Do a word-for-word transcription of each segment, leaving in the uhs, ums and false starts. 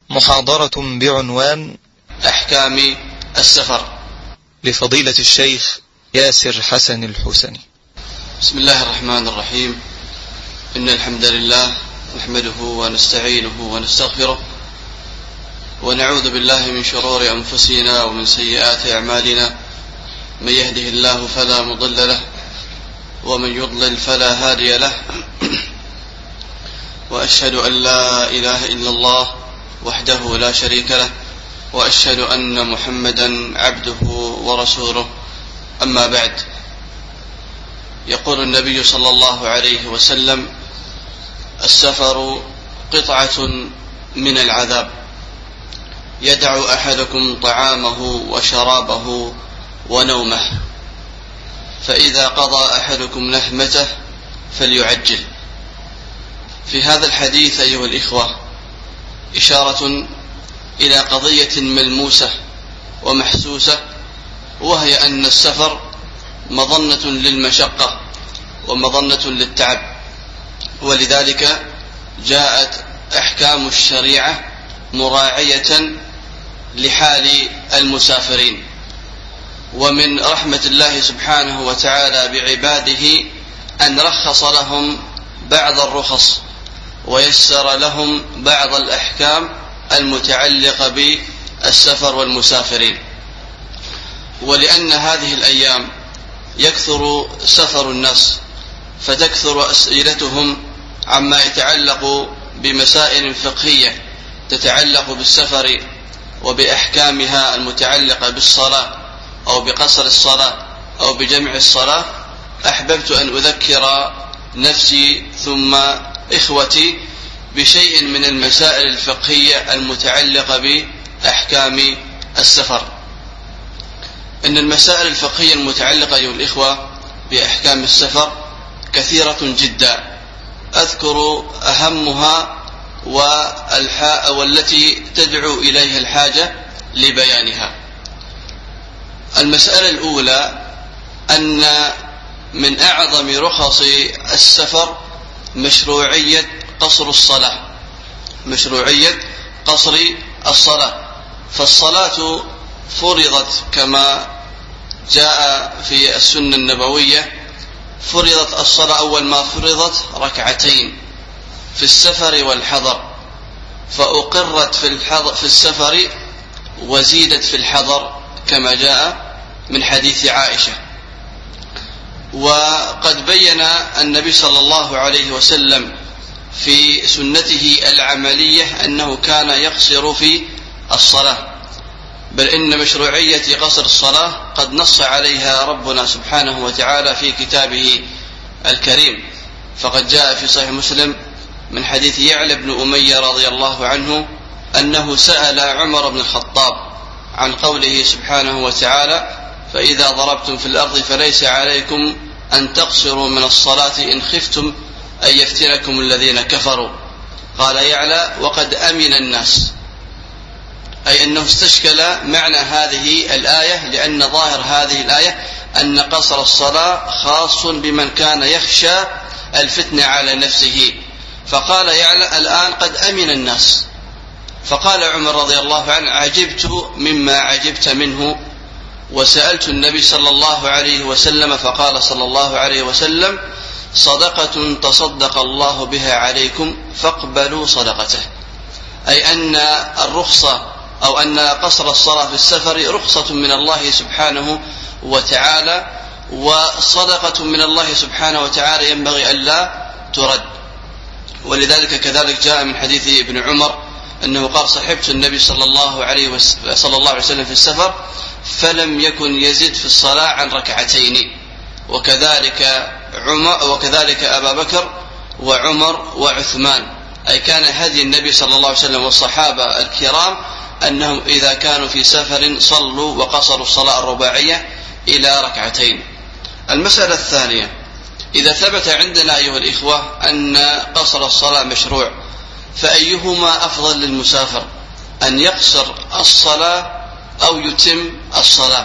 محاضرة بعنوان أحكام السفر لفضيلة الشيخ ياسر حسن الحسني. بسم الله الرحمن الرحيم. إن الحمد لله نحمده ونستعينه ونستغفره ونعوذ بالله من شرور أنفسنا ومن سيئات أعمالنا، من يهده الله فلا مضل له ومن يضلل فلا هادي له، وأشهد أن لا إله إلا الله وحده لا شريك له، وأشهد أن محمدا عبده ورسوله. أما بعد، يقول النبي صلى الله عليه وسلم: السفر قطعة من العذاب، يدع أحدكم طعامه وشرابه ونومه، فإذا قضى أحدكم نهمته فليعجل. في هذا الحديث أيها الإخوة إشارة إلى قضية ملموسة ومحسوسة، وهي أن السفر مظنة للمشقة ومظنة للتعب، ولذلك جاءت أحكام الشريعة مراعية لحال المسافرين. ومن رحمة الله سبحانه وتعالى بعباده أن رخص لهم بعض الرخص ويسر لهم بعض الأحكام المتعلقة بالسفر والمسافرين. ولأن هذه الأيام يكثر سفر الناس، فتكثر أسئلتهم عما يتعلق بمسائل فقهية تتعلق بالسفر وبأحكامها المتعلقة بالصلاة أو بقصر الصلاة أو بجمع الصلاة. أحببت أن أذكر نفسي ثم إخوتي بشيء من المسائل الفقهية المتعلقة بأحكام السفر. إن المسائل الفقهية المتعلقة أيها الإخوة بأحكام السفر كثيرة جدا، أذكر أهمها والتي تدعو إليها الحاجة لبيانها. المسألة الأولى أن من أعظم رخص السفر مشروعية قصر الصلاة، مشروعية قصر الصلاة. فالصلاة فرضت كما جاء في السنة النبوية، فرضت الصلاة أول ما فرضت ركعتين في السفر والحضر، فأقرت في الحضر في السفر وزيدت في الحضر كما جاء من حديث عائشة. وقد بين النبي صلى الله عليه وسلم في سنته العملية أنه كان يقصر في الصلاة، بل إن مشروعية قصر الصلاة قد نص عليها ربنا سبحانه وتعالى في كتابه الكريم. فقد جاء في صحيح مسلم من حديث يعلى بن أمية رضي الله عنه أنه سأل عمر بن الخطاب عن قوله سبحانه وتعالى: فإذا ضربتم في الأرض فليس عليكم أن تقصروا من الصلاة إن خفتم أن يفتنكم الذين كفروا. قال يعلى: وقد أمن الناس، أي أنه استشكل معنى هذه الآية، لأن ظاهر هذه الآية أن قصر الصلاة خاص بمن كان يخشى الفتنة على نفسه. فقال يعلى: الآن قد أمن الناس. فقال عمر رضي الله عنه: عجبت مما عجبت منه، وسألت النبي صلى الله عليه وسلم فقال صلى الله عليه وسلم: صدقة تصدق الله بها عليكم فاقبلوا صدقته. أي أن الرخصة أو أن قصر الصلاة في السفر رخصة من الله سبحانه وتعالى، وصدقة من الله سبحانه وتعالى ينبغي ألا ترد. ولذلك كذلك جاء من حديث ابن عمر أنه قال: صحبت النبي صلى الله عليه وسلم في السفر فلم يكن يزيد في الصلاة عن ركعتين. وكذلك عمر وكذلك أبا بكر وعمر وعثمان، أي كان هدي النبي صلى الله عليه وسلم والصحابة الكرام أنهم إذا كانوا في سفر صلوا وقصروا الصلاة الرباعية إلى ركعتين. المسألة الثانية: إذا ثبت عندنا أيها الإخوة أن قصر الصلاة مشروع، فأيهما أفضل للمسافر، أن يقصر الصلاة أو يتم الصلاة؟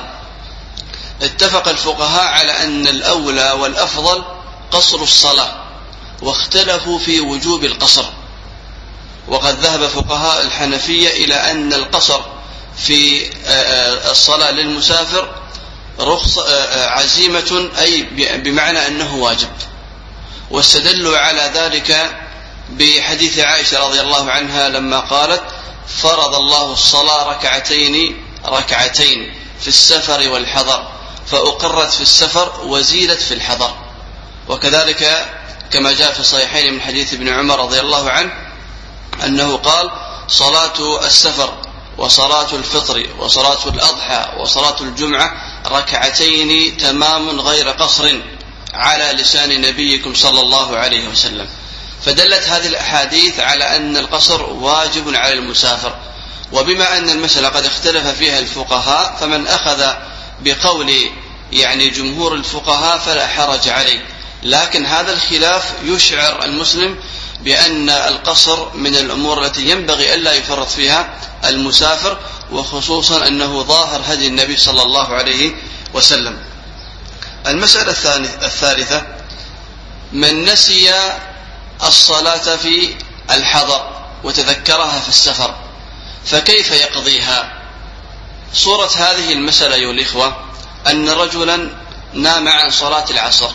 اتفق الفقهاء على أن الأولى والأفضل قصر الصلاة، واختلفوا في وجوب القصر. وقد ذهب فقهاء الحنفية إلى أن القصر في الصلاة للمسافر رخص عزيمة، أي بمعنى أنه واجب، واستدلوا على ذلك بحديث عائشة رضي الله عنها لما قالت: فرض الله الصلاة ركعتين ركعتين في السفر والحضر، فأقرت في السفر وزيدت في الحضر. وكذلك كما جاء في الصحيحين من حديث ابن عمر رضي الله عنه أنه قال: صلاة السفر وصلاة الفطر وصلاة الأضحى وصلاة الجمعة ركعتين تمام غير قصر على لسان نبيكم صلى الله عليه وسلم. فدلت هذه الأحاديث على أن القصر واجب على المسافر. وبما أن المسألة قد اختلف فيها الفقهاء، فمن أخذ بقول يعني جمهور الفقهاء فلا حرج عليه، لكن هذا الخلاف يشعر المسلم بأن القصر من الأمور التي ينبغي ألا يفرط فيها المسافر، وخصوصا أنه ظاهر هدي النبي صلى الله عليه وسلم. المسألة الثالثة: من نسي الصلاة في الحضر وتذكرها في السفر فكيف يقضيها؟ صورة هذه المسألة أيها الإخوة أن رجلا نام عن صلاة العصر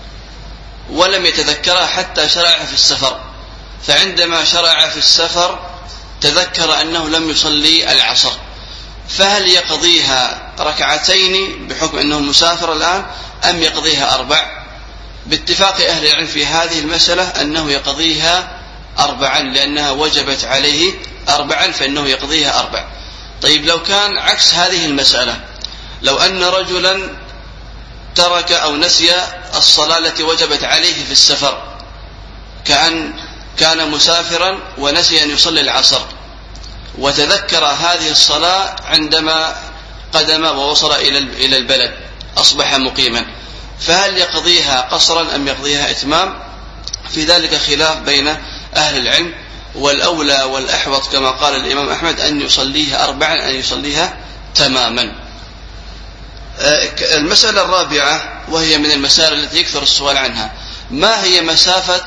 ولم يتذكرها حتى شرع في السفر، فعندما شرع في السفر تذكر أنه لم يصلي العصر، فهل يقضيها ركعتين بحكم أنه مسافر الآن أم يقضيها أربع؟ باتفاق أهل العلم في هذه المسألة أنه يقضيها أربعا، لأنها وجبت عليه أربعا فإنه يقضيها أربع. طيب لو كان عكس هذه المسألة، لو أن رجلا ترك أو نسي الصلاة التي وجبت عليه في السفر، كأن كان مسافرا ونسي أن يصلي العصر وتذكر هذه الصلاة عندما قدم ووصل إلى البلد أصبح مقيما، فهل يقضيها قصرا أم يقضيها إتمام؟ في ذلك خلاف بين أهل العلم، والأولى والأحوط كما قال الإمام أحمد أن يصليها أربعا، أن يصليها تماما. المسألة الرابعة وهي من المسائل التي يكثر السؤال عنها: ما هي مسافة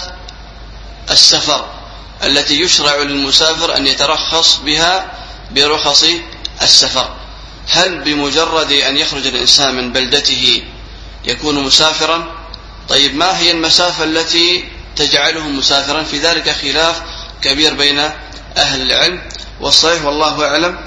السفر التي يشرع للمسافر أن يترخص بها برخص السفر؟ هل بمجرد أن يخرج الإنسان من بلدته يكون مسافرا؟ طيب ما هي المسافة التي تجعله مسافرا؟ في ذلك خلاف كبير بين أهل العلم، والصحيح والله أعلم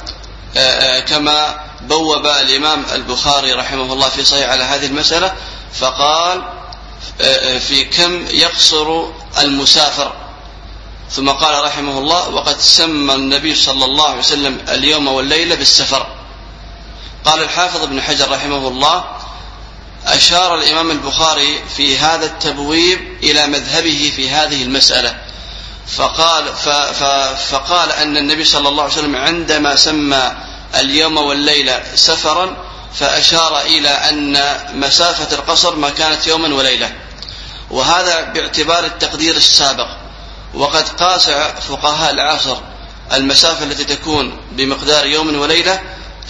كما بوب الإمام البخاري رحمه الله في صحيح على هذه المسألة، فقال: في كم يقصر المسافر؟ ثم قال رحمه الله: وقد سمى النبي صلى الله عليه وسلم اليوم والليلة بالسفر. قال الحافظ ابن حجر رحمه الله: أشار الإمام البخاري في هذا التبويب إلى مذهبه في هذه المسألة، فقال, فقال أن النبي صلى الله عليه وسلم عندما سمى اليوم والليلة سفرا فأشار إلى أن مسافة القصر ما كانت يوما وليلة، وهذا باعتبار التقدير السابق. وقد قاس فقهاء العصر المسافة التي تكون بمقدار يوم وليلة،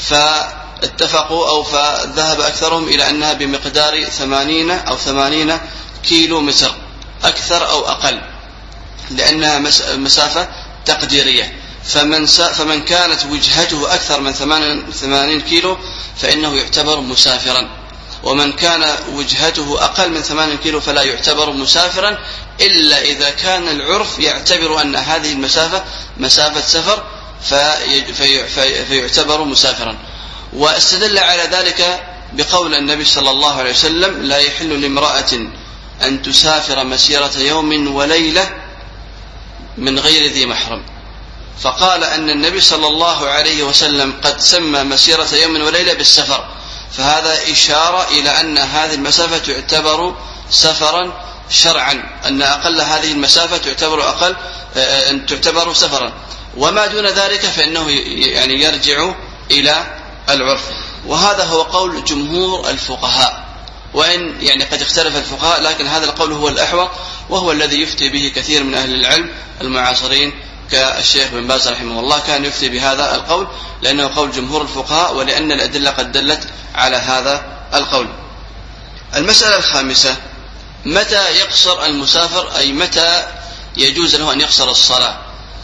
فاتفقوا أو فذهب أكثرهم إلى أنها بمقدار ثمانين أو ثمانين كيلو متر، أكثر أو أقل، لأنها مسافة تقديرية. فمن, فمن كانت وجهته أكثر من ثمانين كيلو فإنه يعتبر مسافرا، ومن كان وجهته أقل من ثمانين كيلو فلا يعتبر مسافرا، إلا إذا كان العرف يعتبر أن هذه المسافة مسافة سفر في فيعتبر مسافرا. واستدل على ذلك بقول النبي صلى الله عليه وسلم: لا يحل لامرأة أن تسافر مسيرة يوم وليلة من غير ذي محرم. فقال أن النبي صلى الله عليه وسلم قد سمى مسيرة يوم وليلة بالسفر، فهذا إشارة إلى أن هذه المسافة تعتبر سفرا شرعا، أن أقل هذه المسافة تعتبر أقل أن تعتبر سفرا، وما دون ذلك فإنه يعني يرجع إلى العرف. وهذا هو قول جمهور الفقهاء، وإن يعني قد اختلف الفقهاء، لكن هذا القول هو الأحوط، وهو الذي يفتي به كثير من أهل العلم المعاصرين كالشيخ بن باز رحمه الله، كان يفتي بهذا القول لأنه قول جمهور الفقهاء، ولأن الأدلة قد دلت على هذا القول. المسألة الخامسة: متى يقصر المسافر، أي متى يجوز له أن يقصر الصلاة؟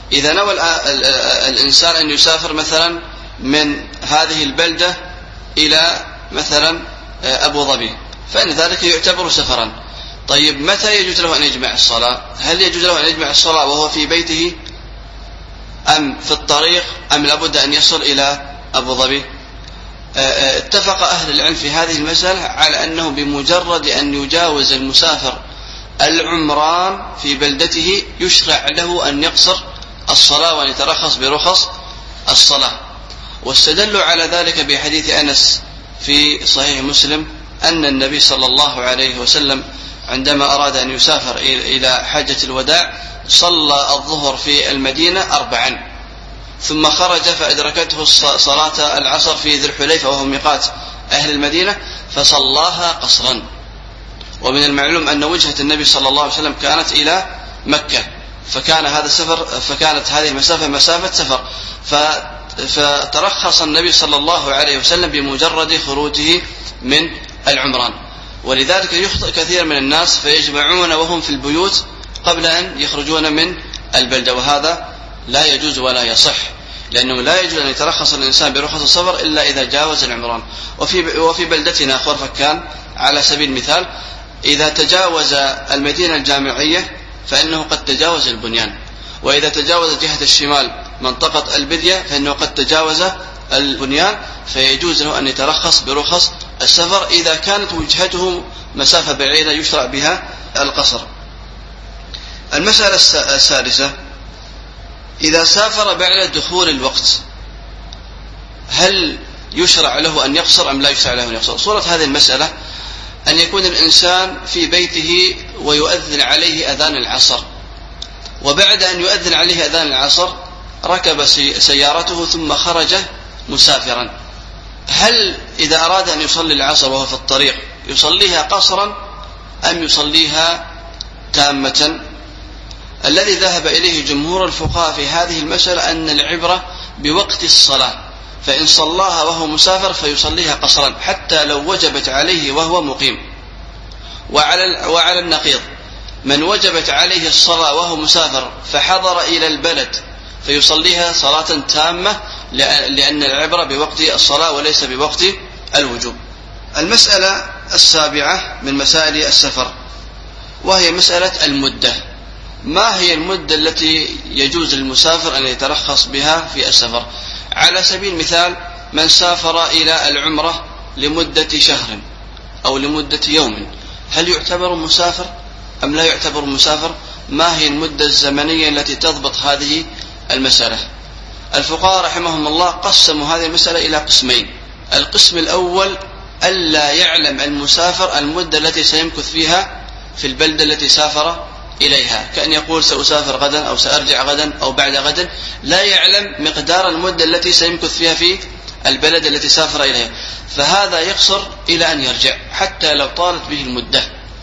إذا نوى الإنسان أن يسافر مثلا من هذه البلدة إلى مثلا أبو ظبي فإن ذلك يعتبر سفرا. طيب متى يجوز له أن يجمع الصلاة؟ هل يجوز له أن يجمع الصلاة وهو في بيته أم في الطريق أم لابد أن يصل إلى أبو ظبي؟ اتفق أهل العلم في هذه المسألة على أنه بمجرد أن يجاوز المسافر العمران في بلدته يشرع له أن يقصر الصلاة وأن يترخص برخص الصلاة. واستدلوا على ذلك بحديث أنس في صحيح مسلم أن النبي صلى الله عليه وسلم عندما أراد أن يسافر إلى حجة الوداع صلى الظهر في المدينة أربعا ثم خرج فأدركته صلاة العصر في ذي الحليفة وهو ميقات أهل المدينة فصلاها قصرا. ومن المعلوم أن وجهة النبي صلى الله عليه وسلم كانت إلى مكة فكان هذا السفر فكانت هذه المسافة مسافة سفر فترخص النبي صلى الله عليه وسلم بمجرد خروجه من العمران. ولذلك يخطئ كثير من الناس فيجمعون وهم في البيوت قبل أن يخرجون من البلدة وهذا لا يجوز ولا يصح لأنه لا يجوز أن يترخص الإنسان برخص السفر إلا إذا جاوز العمران. وفي, وفي بلدتنا خرفكان على سبيل المثال إذا تجاوز المدينة الجامعية فإنه قد تجاوز البنيان وإذا تجاوز جهة الشمال منطقة البدية فإنه قد تجاوز البنيان فيجوز له أن يترخص برخص السفر إذا كانت وجهته مسافة بعيدة يشرع بها القصر. المسألة السادسة إذا سافر بعد دخول الوقت هل يشرع له أن يقصر أم لا يشرع له أن يقصر؟ صورة هذه المسألة أن يكون الإنسان في بيته ويؤذن عليه أذان العصر وبعد أن يؤذن عليه أذان العصر ركب سيارته ثم خرج مسافرا، هل إذا أراد أن يصلي العصر وهو في الطريق يصليها قصرا أم يصليها تامة؟ الذي ذهب إليه جمهور الفقهاء في هذه المسألة أن العبرة بوقت الصلاة، فإن صلاها وهو مسافر فيصليها قصرا حتى لو وجبت عليه وهو مقيم. وعلى وعلى النقيض من وجبت عليه الصلاة وهو مسافر فحضر إلى البلد فيصليها صلاة تامة لأن العبرة بوقت الصلاة وليس بوقت الوجوب. المسألة السابعة من مسائل السفر وهي مسألة المدة. ما هي المدة التي يجوز للمسافر أن يترخص بها في السفر؟ على سبيل المثال من سافر إلى العمرة لمدة شهر أو لمدة يوم هل يعتبر مسافر أم لا يعتبر مسافر؟ ما هي المدة الزمنية التي تضبط هذه المسألة؟ الفقهاء رحمهم الله قسموا هذه المسألة إلى قسمين. القسم الأول ألا يعلم المسافر المدة التي سيمكث فيها في البلدة التي سافر إليها، كأن يقول سأسافر غدا أو سأرجع غدا أو بعد غد، لا يعلم مقدار المدة التي سيمكث فيها في البلد التي سافر إليها، فهذا يقصر إلى أن يرجع حتى لو طالت به المدة.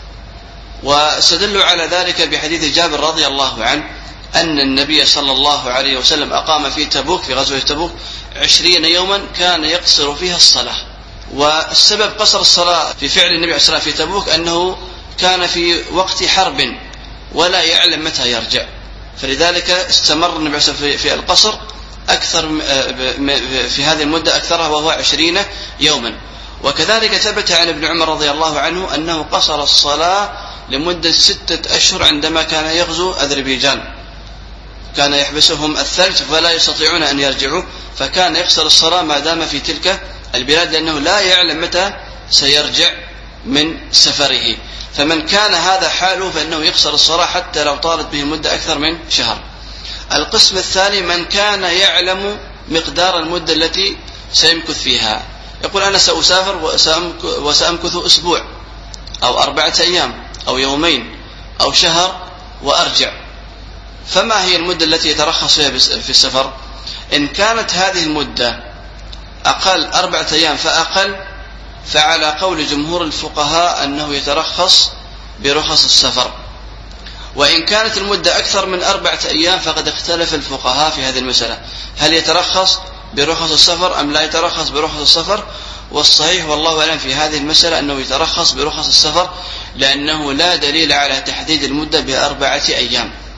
واستدلوا على ذلك بحديث جابر رضي الله عنه أن النبي صلى الله عليه وسلم أقام في تبوك في غزوة تبوك عشرين يوما كان يقصر فيها الصلاة. والسبب قصر الصلاة في فعل النبي عليه الصلاة والسلام في تبوك أنه كان في وقت حرب ولا يعلم متى يرجع، فلذلك استمر النبي صلى الله عليه وسلم في القصر أكثر في هذه المدة أكثرها وهو عشرين يوما. وكذلك ثبت عن ابن عمر رضي الله عنه أنه قصر الصلاة لمدة ستة أشهر عندما كان يغزو أذربيجان، كان يحبسهم الثلج فلا يستطيعون أن يرجعوا، فكان يقصر الصلاة ما دام في تلك البلاد لأنه لا يعلم متى سيرجع من سفره. فمن كان هذا حاله فإنه يقصر الصلاة حتى لو طالت به المدة أكثر من شهر. القسم الثاني من كان يعلم مقدار المدة التي سيمكث فيها، يقول أنا سأسافر وسأمكث أسبوع أو أربعة أيام أو يومين أو شهر وأرجع، فما هي المدة التي يترخص فيها في السفر؟ إن كانت هذه المدة أقل أربعة أيام فأقل فعلى قول جمهور الفقهاء أنه يترخص برخص السفر. وإن كانت المدة أكثر من أربعة أيام فقد اختلف الفقهاء في هذه المسألة، هل يترخص برخص السفر أم لا يترخص برخص السفر؟ والصحيح والله أعلم في هذه المسألة أنه يترخص برخص السفر لأنه لا دليل على تحديد المدة بأربعة أيام.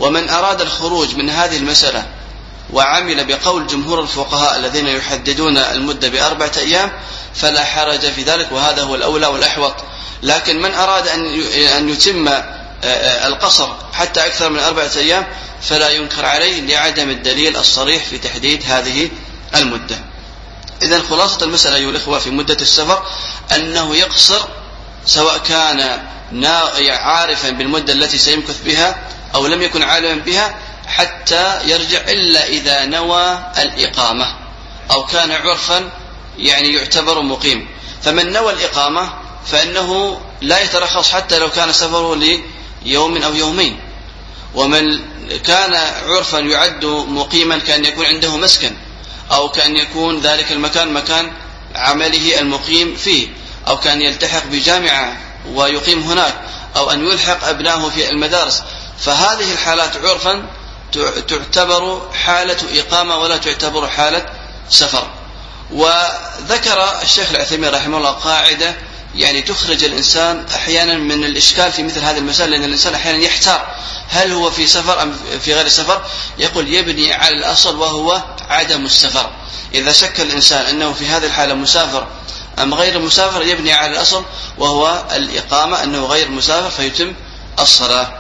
ومن أراد الخروج من هذه المسألة وعمل بقول جمهور الفقهاء الذين يحددون المدة بأربعة أيام فلا حرج في ذلك، وهذا هو الأولى والأحوط. لكن من أراد أن يتم القصر حتى أكثر من أربعة أيام فلا ينكر عليه لعدم الدليل الصريح في تحديد هذه المدة. إذن خلاصة المسألة أيها الإخوة في مدة السفر أنه يقصر سواء كان عارفا بالمدة التي سيمكث بها أو لم يكن عالما بها حتى يرجع، إلا إذا نوى الإقامة أو كان عرفا يعني يعتبر مقيم. فمن نوى الإقامة فإنه لا يترخص حتى لو كان سفره ليوم أو يومين. ومن كان عرفا يعد مقيما كأن يكون عنده مسكن، أو كأن يكون ذلك المكان مكان عمله المقيم فيه، أو كان يلتحق بجامعة ويقيم هناك، أو أن يلحق أبنائه في المدارس، فهذه الحالات عرفا تعتبر حالة إقامة ولا تعتبر حالة سفر. وذكر الشيخ العثيمين رحمه الله قاعدة يعني تخرج الإنسان أحيانا من الإشكال في مثل هذه المسائل، لأن الإنسان أحيانا يحتار هل هو في سفر أم في غير سفر. يقول يبني على الأصل وهو عدم السفر. إذا شك الإنسان أنه في هذه الحالة مسافر أم غير مسافر يبني على الأصل وهو الإقامة أنه غير مسافر فيتم الصلاة.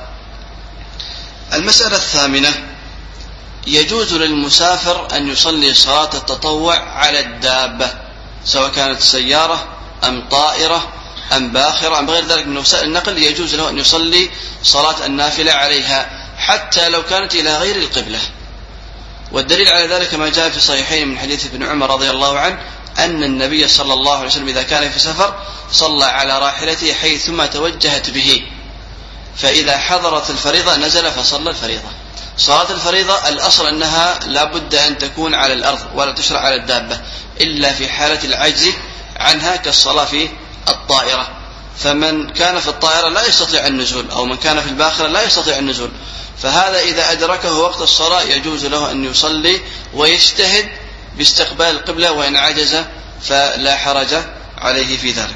المسألة الثامنة: يجوز للمسافر أن يصلي صلاة التطوع على الدابة سواء كانت سيارة أم طائرة أم باخرة أم غير ذلك من وسائل النقل، يجوز له أن يصلي صلاة النافلة عليها حتى لو كانت إلى غير القبلة. والدليل على ذلك ما جاء في صحيحين من حديث ابن عمر رضي الله عنه أن النبي صلى الله عليه وسلم إذا كان في سفر صلى على راحلته حيثما توجهت به، فإذا حضرت الفريضة نزل فصلى الفريضة. صلاة الفريضة الأصل أنها لا بد أن تكون على الأرض ولا تشرع على الدابة إلا في حالة العجز عنها كالصلاة في الطائرة. فمن كان في الطائرة لا يستطيع النزول، أو من كان في الباخرة لا يستطيع النزول، فهذا إذا أدركه وقت الصلاة يجوز له أن يصلي ويجتهد باستقبال القبلة، وإن عجز فلا حرج عليه في ذلك.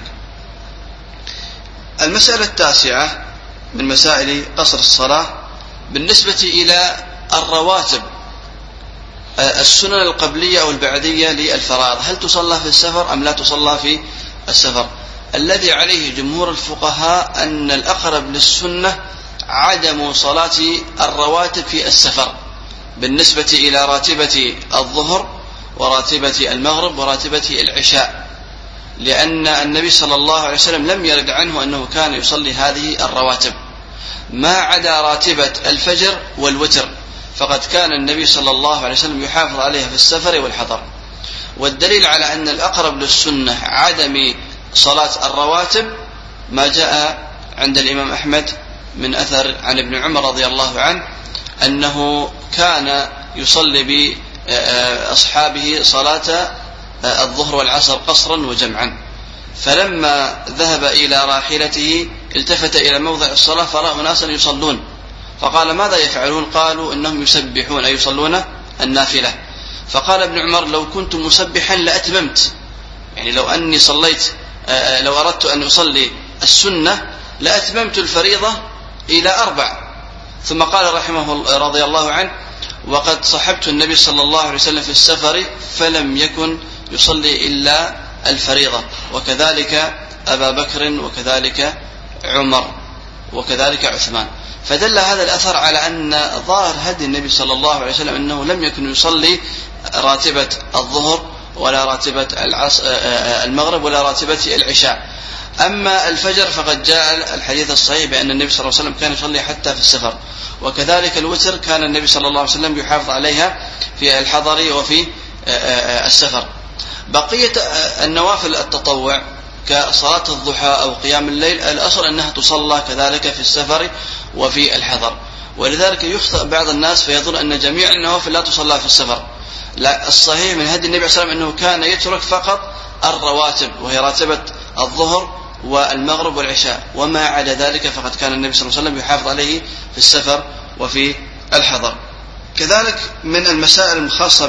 المسألة التاسعة من مسائل قصر الصلاة بالنسبة إلى الرواتب، السنن القبلية أو البعدية للفرائض، هل تصلى في السفر أم لا تصلى في السفر؟ الذي عليه جمهور الفقهاء أن الأقرب للسنة عدم صلاة الرواتب في السفر بالنسبة إلى راتبة الظهر وراتبة المغرب وراتبة العشاء، لأن النبي صلى الله عليه وسلم لم يرد عنه أنه كان يصلي هذه الرواتب ما عدا راتبة الفجر والوتر، فقد كان النبي صلى الله عليه وسلم يحافظ عليها في السفر والحضر. والدليل على أن الأقرب للسنة عدم صلاة الرواتب ما جاء عند الإمام أحمد من أثر عن ابن عمر رضي الله عنه أنه كان يصلي بأصحابه صلاة الظهر والعصر قصرا وجمعا، فلما ذهب إلى راحلته التفت إلى موضع الصلاة فرأى ناسا يصلون، فقال ماذا يفعلون؟ قالوا إنهم يسبحون أي يصلون النافلة. فقال ابن عمر لو كنت مسبحا لأتممت، يعني لو أني صليت لو أردت أن أصلي السنة لأتممت الفريضة إلى أربع. ثم قال رحمه رضي الله عنه وقد صحبت النبي صلى الله عليه وسلم في السفر فلم يكن يصلي إلا الفريضة، وكذلك أبا بكر وكذلك عمر وكذلك عثمان. فدل هذا الأثر على أن ظاهر هدي النبي صلى الله عليه وسلم أنه لم يكن يصلي راتبة الظهر ولا راتبة المغرب ولا راتبة العشاء. أما الفجر فقد جاء الحديث الصحيح بأن النبي صلى الله عليه وسلم كان يصلي حتى في السفر، وكذلك الوتر كان النبي صلى الله عليه وسلم يحافظ عليها في الحضر وفي السفر. بقية النوافل التطوع كصلاة الضحى أو قيام الليل الأصل أنها تصلى كذلك في السفر وفي الحضر، ولذلك يخطئ بعض الناس فيظن أن جميع النوافل لا تصلى في السفر. لا، الصحيح من هدي النبي صلى الله عليه وسلم أنه كان يترك فقط الرواتب وهي راتبة الظهر والمغرب والعشاء، وما عدا ذلك فقد كان النبي صلى الله عليه وسلم يحافظ عليه في السفر وفي الحضر. كذلك من المسائل الخاصة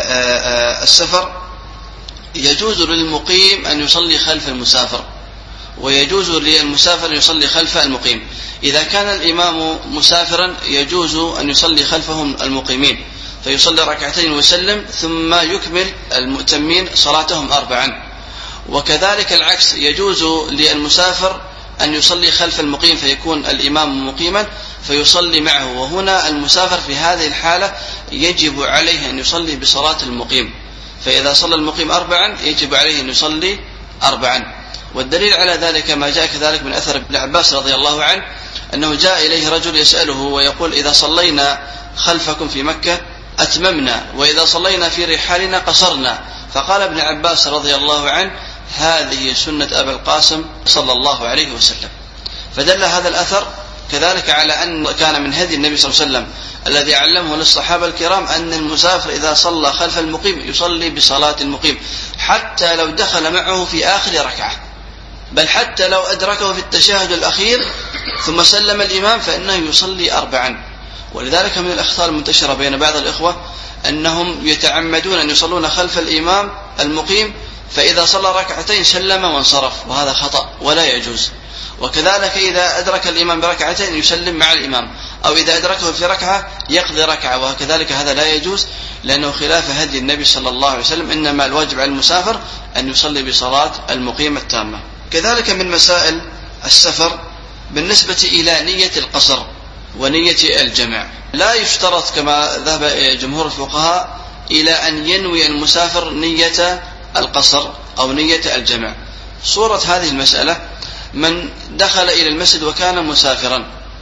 بالسفر يجوز للمقيم أن يصلي خلف المسافر، ويجوز للمسافر أن يصلي خلف المقيم. إذا كان الإمام مسافرا يجوز أن يصلي خلفهم المقيمين فيصلي ركعتين ويسلم ثم يكمل المؤتمين صلاتهم أربعا. وكذلك العكس، يجوز للمسافر أن يصلي خلف المقيم فيكون الإمام مقيما فيصلي معه. وهنا المسافر في هذه الحالة يجب عليه أن يصلي بصلاة المقيم، فإذا صلى المقيم أربعا يجب عليه أن يصلي أربعا. والدليل على ذلك ما جاء كذلك من أثر ابن عباس رضي الله عنه أنه جاء إليه رجل يسأله ويقول: إذا صلينا خلفكم في مكة أتممنا، وإذا صلينا في رحالنا قصرنا. فقال ابن عباس رضي الله عنه: هذه سنة أبي القاسم صلى الله عليه وسلم. فدل هذا الأثر كذلك على أن كان من هدي النبي صلى الله عليه وسلم الذي علمه للصحابة الكرام أن المسافر إذا صلى خلف المقيم يصلي بصلاة المقيم حتى لو دخل معه في آخر ركعة، بل حتى لو أدركه في التشهد الأخير ثم سلم الإمام فإنه يصلي أربعا. ولذلك من الأخطاء المنتشرة بين بعض الإخوة أنهم يتعمدون أن يصلون خلف الإمام المقيم فإذا صلى ركعتين سلم وانصرف، وهذا خطأ ولا يجوز. وكذلك إذا أدرك الإمام بركعتين يسلم مع الإمام، أو إذا أدركه في ركعة يقضي ركعة، وكذلك هذا لا يجوز لأنه خلاف هدي النبي صلى الله عليه وسلم. إنما الواجب على المسافر أن يصلي بصلاة المقيم التامة. كذلك من مسائل السفر بالنسبة إلى نية القصر ونية الجمع، لا يشترط كما ذهب جمهور الفقهاء إلى أن ينوي المسافر نية القصر أو نية الجمع. صورة هذه المسألة: من دخل إلى المسجد وكان مسافرا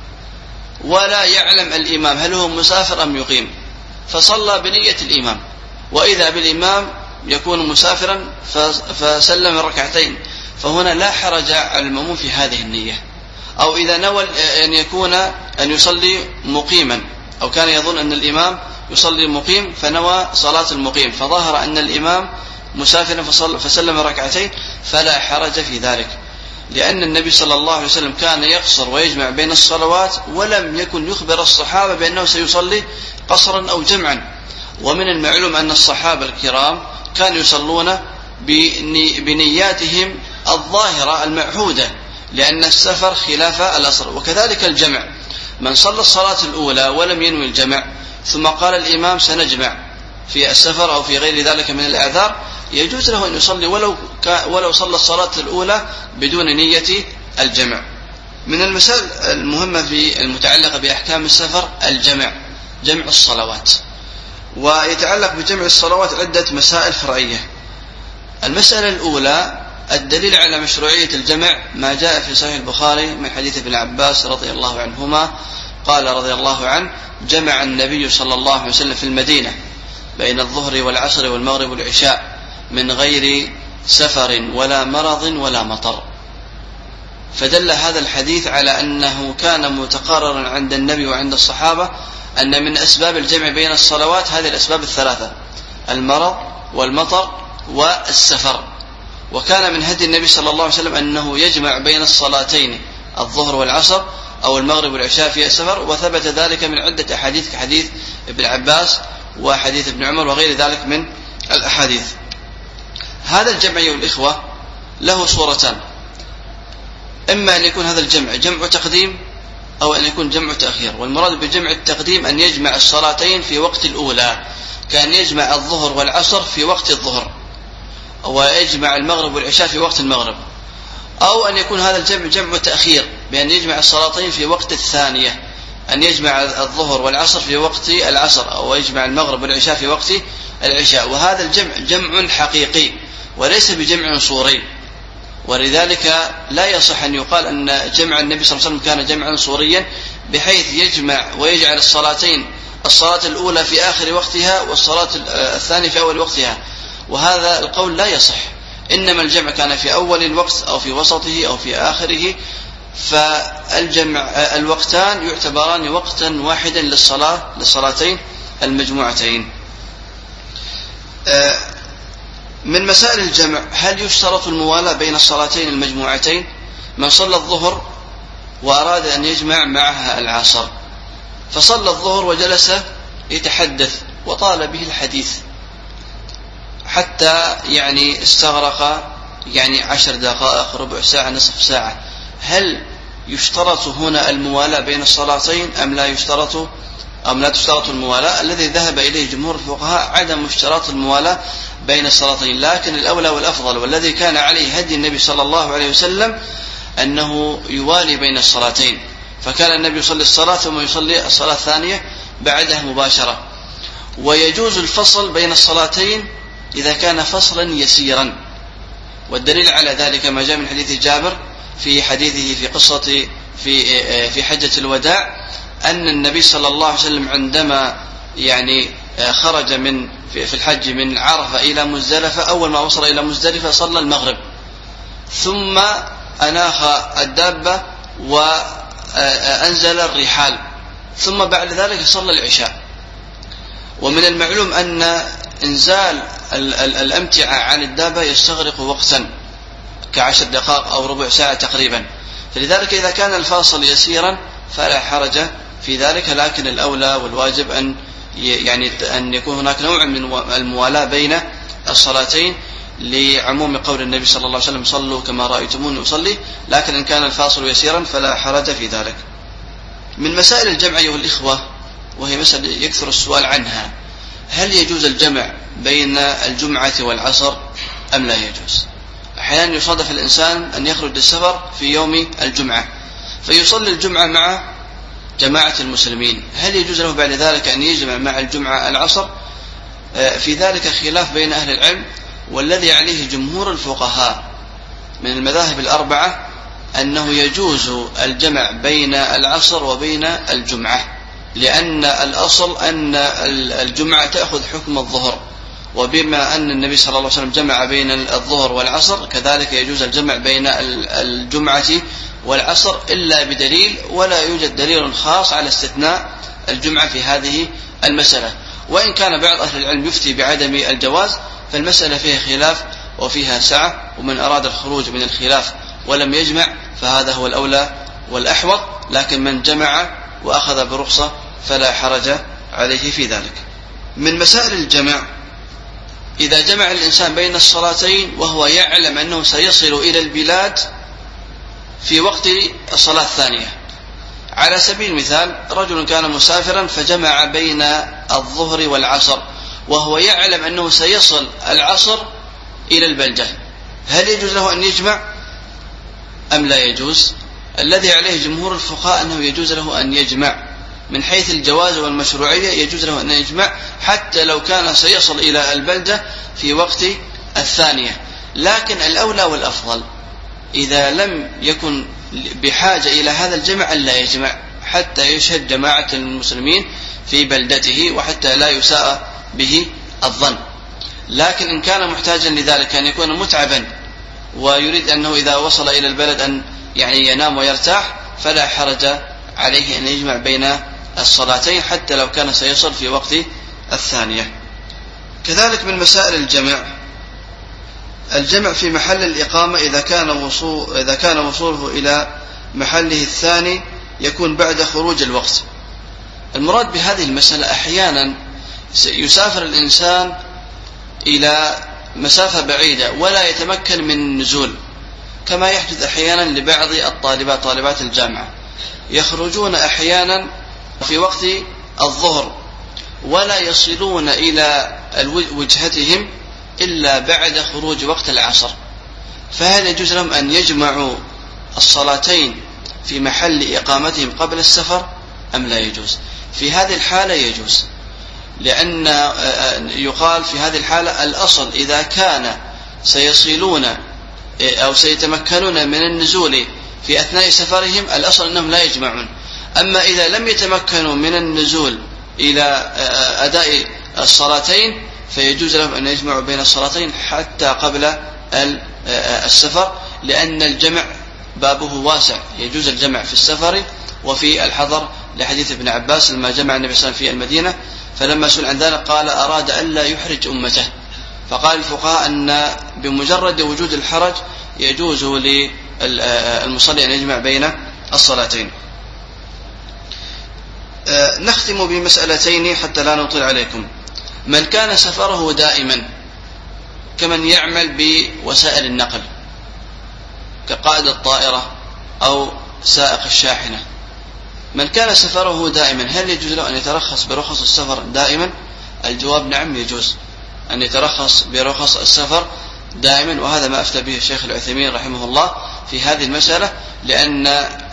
ولا يعلم الإمام هل هو مسافر أم يقيم، فصلى بنية الإمام، وإذا بالإمام يكون مسافرا فسلم ركعتين، فهنا لا حرج على المأموم في هذه النية. أو إذا نوى أن يكون أن يصلي مقيما، أو كان يظن أن الإمام يصلي مقيم فنوى صلاة المقيم فظهر أن الإمام مسافرا فسلم ركعتين، فلا حرج في ذلك، لأن النبي صلى الله عليه وسلم كان يقصر ويجمع بين الصلوات ولم يكن يخبر الصحابة بأنه سيصلي قصرا أو جمعا. ومن المعلوم أن الصحابة الكرام كانوا يصلون بنياتهم الظاهرة المعهودة، لأن السفر خلاف الأصل. وكذلك الجمع، من صلى الصلاة الأولى ولم ينوي الجمع ثم قال الإمام سنجمع في السفر أو في غير ذلك من الأعذار، يجوز له أن يصلي ولو ولو صلى الصلاة الأولى بدون نية الجمع. من المسائل المهمة في المتعلقة بأحكام السفر الجمع، جمع الصلوات. ويتعلق بجمع الصلوات عدة مسائل فرعية. المسألة الأولى الدليل على مشروعية الجمع ما جاء في صحيح البخاري من حديث ابن عباس رضي الله عنهما قال رضي الله عنه: جمع النبي صلى الله عليه وسلم في المدينة بين الظهر والعصر والمغرب والعشاء من غير سفر ولا مرض ولا مطر. فدل هذا الحديث على أنه كان متقررا عند النبي وعند الصحابة أن من أسباب الجمع بين الصلوات هذه الأسباب الثلاثة: المرض والمطر والسفر. وكان من هدي النبي صلى الله عليه وسلم أنه يجمع بين الصلاتين الظهر والعصر أو المغرب والعشاء في السفر، وثبت ذلك من عدة أحاديث كحديث ابن عباس وحديث ابن عمر وغير ذلك من الأحاديث. هذا الجمع أيها الإخوة له صورتان: إما أن يكون هذا الجمع جمع تقديم أو أن يكون جمع تأخير. والمراد بجمع التقديم أن يجمع الصلاتين في وقت الأولى، كان يجمع الظهر والعصر في وقت الظهر، ويجمع المغرب والعشاء في وقت المغرب. أو أن يكون هذا الجمع جمع تأخير بأن يجمع الصلاتين في وقت الثانية، أن يجمع الظهر والعصر في وقت العصر، أو يجمع المغرب والعشاء في وقت العشاء. وهذا الجمع جمع حقيقي وليس بجمع صوري، ولذلك لا يصح أن يقال أن جمع النبي صلى الله عليه وسلم كان جمعا صوريا بحيث يجمع ويجعل الصلاتين الصلاة الأولى في آخر وقتها والصلاة الثانية في أول وقتها، وهذا القول لا يصح. إنما الجمع كان في أول الوقت أو في وسطه أو في آخره، فالجمع الوقتان يعتبران وقتا واحدا للصلاة للصلاتين المجموعتين. من مسائل الجمع: هل يشترط الموالاة بين الصلاتين المجموعتين؟ من صلى الظهر وأراد أن يجمع معها العصر فصلى الظهر وجلس يتحدث وطال به الحديث حتى يعني استغرق يعني عشر دقائق، ربع ساعة، نصف ساعة، هل يشترط هنا الموالاة بين الصلاتين أم لا يشترط أم لا تشترط الموالاة؟ الذي ذهب إليه جمهور الفقهاء عدم اشتراط الموالاة بين الصلاتين، لكن الأولى والأفضل والذي كان عليه هدي النبي صلى الله عليه وسلم أنه يوالي بين الصلاتين، فكان النبي يصلي الصلاة ثم يصلي الصلاة الثانية بعدها مباشرة. ويجوز الفصل بين الصلاتين إذا كان فصلا يسيرا، والدليل على ذلك ما جاء من حديث جابر في حديثه في قصة في في حجة الوداع أن النبي صلى الله عليه وسلم عندما يعني خرج من في الحج من عرفة إلى مزدلفة، أول ما وصل إلى مزدلفة صلى المغرب، ثم أناخ الدابة وأنزل الرحال، ثم بعد ذلك صلى العشاء. ومن المعلوم أن إنزال الأمتعة عن الدابة يستغرق وقتا كعشر دقائق أو ربع ساعة تقريبا، فلذلك إذا كان الفاصل يسيرا فلا حرج في ذلك، لكن الأولى والواجب أن يعني أن يكون هناك نوع من الموالاة بين الصلاتين لعموم قول النبي صلى الله عليه وسلم صلوا كما رأيتموني أصلي، لكن إن كان الفاصل يسيرا فلا حرج في ذلك. من مسائل الجمع أيها الإخوة، وهي مسألة يكثر السؤال عنها، هل يجوز الجمع بين الجمعة والعصر أم لا يجوز؟ أحيانا يصادف الإنسان أن يخرج للسفر في يوم الجمعة فيصلي الجمعة مع جماعة المسلمين، هل يجوز له بعد ذلك أن يجمع مع الجمعة العصر؟ في ذلك خلاف بين أهل العلم، والذي عليه جمهور الفقهاء من المذاهب الأربعة أنه يجوز الجمع بين العصر وبين الجمعة، لأن الأصل أن الجمعة تأخذ حكم الظهر، وبما أن النبي صلى الله عليه وسلم جمع بين الظهر والعصر كذلك يجوز الجمع بين الجمعة والعصر إلا بدليل، ولا يوجد دليل خاص على استثناء الجمعة في هذه المسألة. وإن كان بعض أهل العلم يفتي بعدم الجواز، فالمسألة فيها خلاف وفيها سعة، ومن أراد الخروج من الخلاف ولم يجمع فهذا هو الأولى والأحوط، لكن من جمع وأخذ برخصة فلا حرج عليه في ذلك. من مسائل الجمع إذا جمع الإنسان بين الصلاتين وهو يعلم أنه سيصل إلى البلاد في وقت الصلاة الثانية، على سبيل المثال رجل كان مسافرا فجمع بين الظهر والعصر وهو يعلم أنه سيصل العصر إلى البلدة، هل يجوز له أن يجمع أم لا يجوز؟ الذي عليه جمهور الفقهاء أنه يجوز له أن يجمع، من حيث الجواز والمشروعية يجوز له أن يجمع حتى لو كان سيصل إلى البلدة في وقت الثانية، لكن الأولى والأفضل إذا لم يكن بحاجة إلى هذا الجمع ألا يجمع حتى يشهد جماعة المسلمين في بلدته وحتى لا يساء به الظن. لكن إن كان محتاجا لذلك أن يكون متعبا ويريد أنه إذا وصل إلى البلد أن يعني ينام ويرتاح فلا حرج عليه أن يجمع بين الصلاتين حتى لو كان سيصل في وقت الثانية. كذلك من مسائل الجمع الجمع في محل الإقامة إذا كان وصول إذا كان وصوله إلى محله الثاني يكون بعد خروج الوقت. المراد بهذه المسألة أحيانا يسافر الإنسان إلى مسافة بعيدة ولا يتمكن من النزول، كما يحدث أحيانا لبعض الطالبات طالبات الجامعة، يخرجون أحيانا في وقت الظهر ولا يصلون إلى وجهتهم إلا بعد خروج وقت العصر، فهل يجوز لهم أن يجمعوا الصلاتين في محل إقامتهم قبل السفر أم لا يجوز؟ في هذه الحالة يجوز، لأن يقال في هذه الحالة الأصل إذا كان سيصلون أو سيتمكنون من النزول في أثناء سفرهم الأصل أنهم لا يجمعون، أما إذا لم يتمكنوا من النزول إلى أداء الصلاتين فيجوز لهم أن يجمعوا بين الصلاتين حتى قبل السفر، لأن الجمع بابه واسع، يجوز الجمع في السفر وفي الحضر، لحديث ابن عباس لما جمع النبي صلى الله عليه وسلم في المدينة فلما سئل عن ذلك قال أراد ألا يحرج أمته، فقال الفقهاء أن بمجرد وجود الحرج يجوز للمصلي أن يجمع بين الصلاتين. نختم بمسألتين حتى لا نطيل عليكم. من كان سفره دائما كمن يعمل بوسائل النقل كقائد الطائرة أو سائق الشاحنة. من كان سفره دائما هل يجوز له أن يترخص برخص السفر دائما؟ الجواب نعم، يجوز أن يترخص برخص السفر دائما، وهذا ما أفتى به الشيخ العثيمين رحمه الله في هذه المسألة، لأن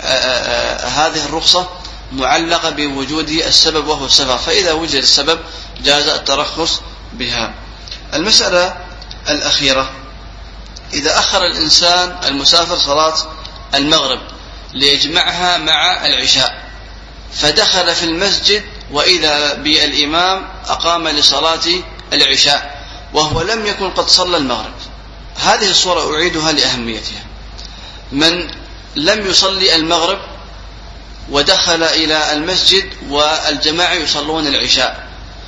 هذه الرخصة معلقة بوجود السبب وهو السفر، فإذا وجد السبب جاز الترخص بها. المسألة الأخيرة: إذا أخر الإنسان المسافر صلاة المغرب ليجمعها مع العشاء، فدخل في المسجد وإذا بالإمام أقام لصلاة العشاء وهو لم يكن قد صلى المغرب، هذه الصورة أعيدها لأهميتها. من لم يصلي المغرب ودخل إلى المسجد والجماعة يصلون العشاء،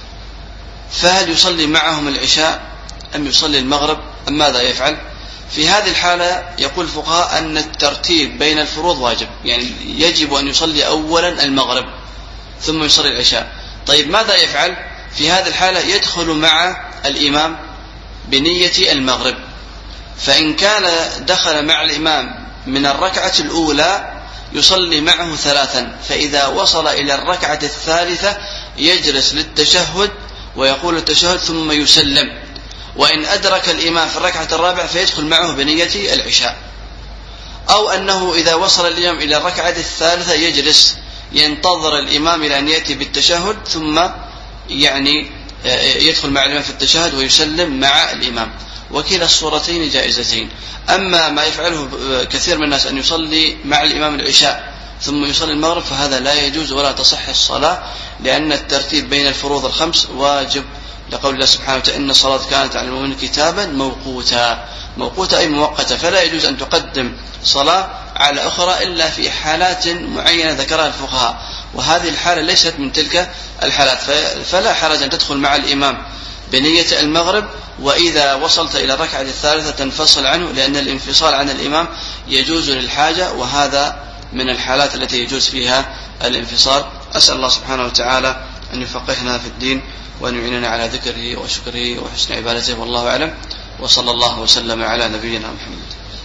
فهل يصلي معهم العشاء أم يصلي المغرب أم ماذا يفعل؟ في هذه الحالة يقول الفقهاء أن الترتيب بين الفروض واجب، يعني يجب أن يصلي أولا المغرب ثم يصلي العشاء. طيب ماذا يفعل؟ في هذه الحالة يدخل مع الإمام بنية المغرب، فإن كان دخل مع الإمام من الركعة الأولى يصلي معه ثلاثا، فإذا وصل إلى الركعة الثالثة يجلس للتشهد ويقول التشهد ثم يسلم، وإن أدرك الإمام في الركعة الرابعة فيدخل معه بنية العشاء. أو أنه إذا وصل الإمام إلى الركعة الثالثة يجلس ينتظر الإمام إلى أن يأتي بالتشهد ثم يعني يدخل مع الإمام في التشهد ويسلم مع الإمام، وكلا الصورتين جائزتين. أما ما يفعله كثير من الناس أن يصلي مع الإمام العشاء ثم يصلي المغرب فهذا لا يجوز ولا تصح الصلاة، لأن الترتيب بين الفروض الخمس واجب، لقول الله سبحانه وتعالى: إن الصلاة كانت على المؤمنين كتابا موقوتا. موقوتا أي مؤقتة، فلا يجوز أن تقدم صلاة على أخرى إلا في حالات معينة ذكرها الفقهاء، وهذه الحالة ليست من تلك الحالات، فلا حرج أن تدخل مع الإمام بنية المغرب، وإذا وصلت إلى الركعة الثالثة تنفصل عنه، لأن الانفصال عن الإمام يجوز للحاجة، وهذا من الحالات التي يجوز فيها الانفصال. أسأل الله سبحانه وتعالى أن يفقهنا في الدين وأن يعيننا على ذكره وشكره وحسن عبادته، والله أعلم، وصلى الله وسلم على نبينا محمد.